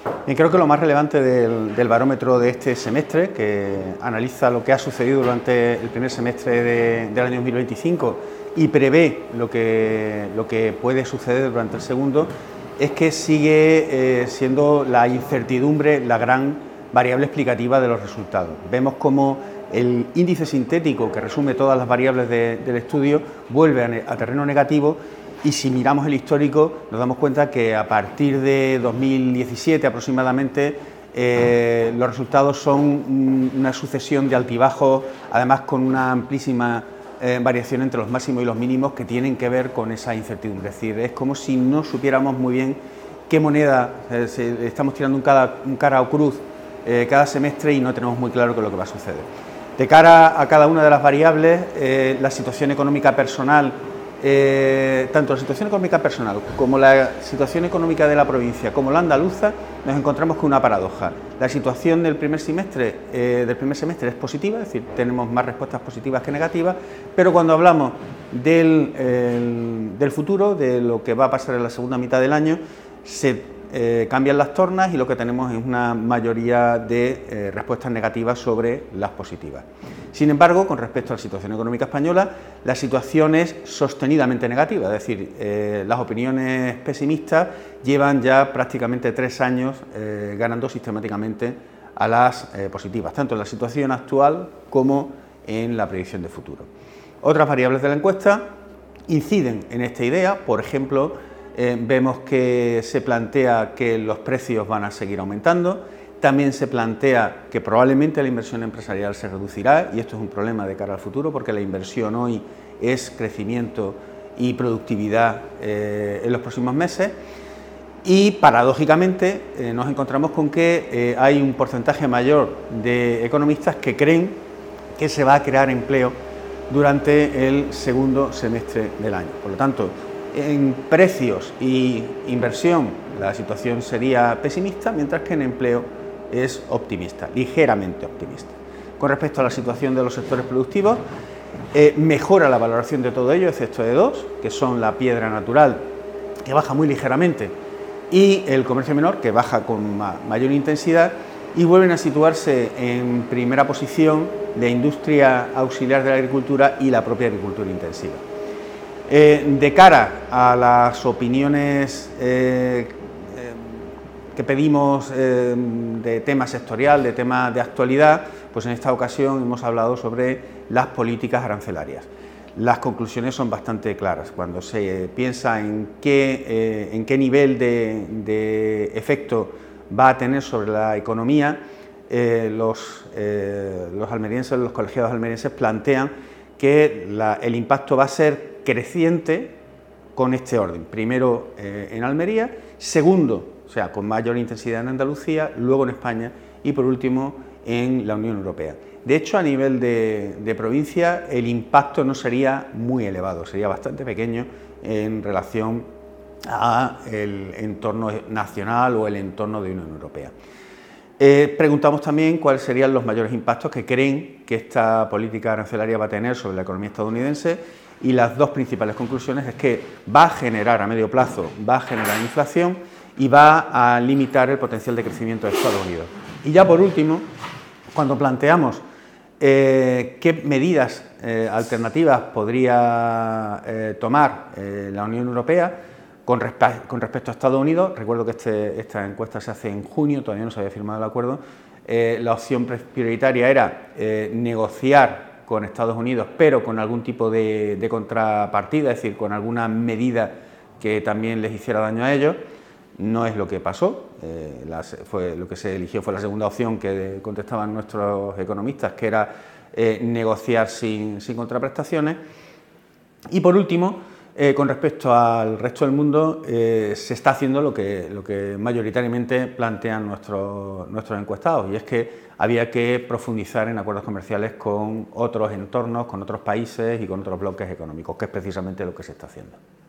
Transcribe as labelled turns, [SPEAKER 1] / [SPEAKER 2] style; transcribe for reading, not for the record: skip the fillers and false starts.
[SPEAKER 1] Creo que lo más relevante del barómetro de este semestre, que analiza lo que ha sucedido durante el primer semestre del año 2025 y prevé lo que puede suceder durante el segundo, es que sigue siendo la incertidumbre la gran variable explicativa de los resultados. Vemos cómo el índice sintético, que resume todas las variables del estudio, vuelve a terreno negativo. Y si miramos el histórico, nos damos cuenta que a partir de 2017 aproximadamente los resultados son una sucesión de altibajos, además con una amplísima variación entre los máximos y los mínimos que tienen que ver con esa incertidumbre. Es decir, es como si no supiéramos muy bien qué moneda estamos tirando un cara o cruz cada semestre y no tenemos muy claro qué es lo que va a suceder. De cara a cada una de las variables, la situación económica personal, tanto la situación económica personal como la situación económica de la provincia como la andaluza, nos encontramos con una paradoja. La situación del primer semestre es positiva, es decir, tenemos más respuestas positivas que negativas, pero cuando hablamos del futuro, de lo que va a pasar en la segunda mitad del año, se cambian las tornas y lo que tenemos es una mayoría de respuestas negativas sobre las positivas. Sin embargo, con respecto a la situación económica española, la situación es sostenidamente negativa, es decir, las opiniones pesimistas llevan ya prácticamente 3 años ganando sistemáticamente a las positivas, tanto en la situación actual como en la predicción de futuro. Otras variables de la encuesta inciden en esta idea, por ejemplo, vemos que se plantea que los precios van a seguir aumentando, también se plantea que probablemente la inversión empresarial se reducirá y esto es un problema de cara al futuro porque la inversión hoy es crecimiento y productividad en los próximos meses y paradójicamente nos encontramos con que hay un porcentaje mayor de economistas que creen que se va a crear empleo durante el segundo semestre del año. Por lo tanto, en precios y inversión la situación sería pesimista, mientras que en empleo es optimista, ligeramente optimista. Con respecto a la situación de los sectores productivos, mejora la valoración de todo ello, excepto de dos, que son la piedra natural, que baja muy ligeramente, y el comercio menor, que baja con mayor intensidad, y vuelven a situarse en primera posición la industria auxiliar de la agricultura y la propia agricultura intensiva. De cara a las opiniones que pedimos de tema sectorial, de tema de actualidad, pues en esta ocasión hemos hablado sobre las políticas arancelarias. Las conclusiones son bastante claras. Cuando se piensa en qué nivel de efecto va a tener sobre la economía, los almerienses, los colegiados almerienses plantean que el impacto va a ser creciente con este orden. Primero en Almería, segundo, o sea, con mayor intensidad en Andalucía, luego en España y por último en la Unión Europea. De hecho, a nivel de provincia, el impacto no sería muy elevado, sería bastante pequeño en relación al entorno nacional o el entorno de la Unión Europea. Preguntamos también cuáles serían los mayores impactos que creen que esta política arancelaria va a tener sobre la economía estadounidense y las dos principales conclusiones es que va a generar a medio plazo, va a generar inflación y va a limitar el potencial de crecimiento de Estados Unidos. Y ya por último, cuando planteamos qué medidas alternativas podría tomar la Unión Europea con respecto a Estados Unidos, recuerdo que esta encuesta se hace en junio, todavía no se había firmado el acuerdo, la opción prioritaria era negociar con Estados Unidos, pero con algún tipo de contrapartida, es decir, con alguna medida que también les hiciera daño a ellos. No es lo que pasó, lo que se eligió fue la segunda opción que contestaban nuestros economistas, que era negociar sin contraprestaciones. Y por último, con respecto al resto del mundo, se está haciendo lo que mayoritariamente plantean nuestros encuestados, y es que había que profundizar en acuerdos comerciales con otros entornos, con otros países y con otros bloques económicos, que es precisamente lo que se está haciendo.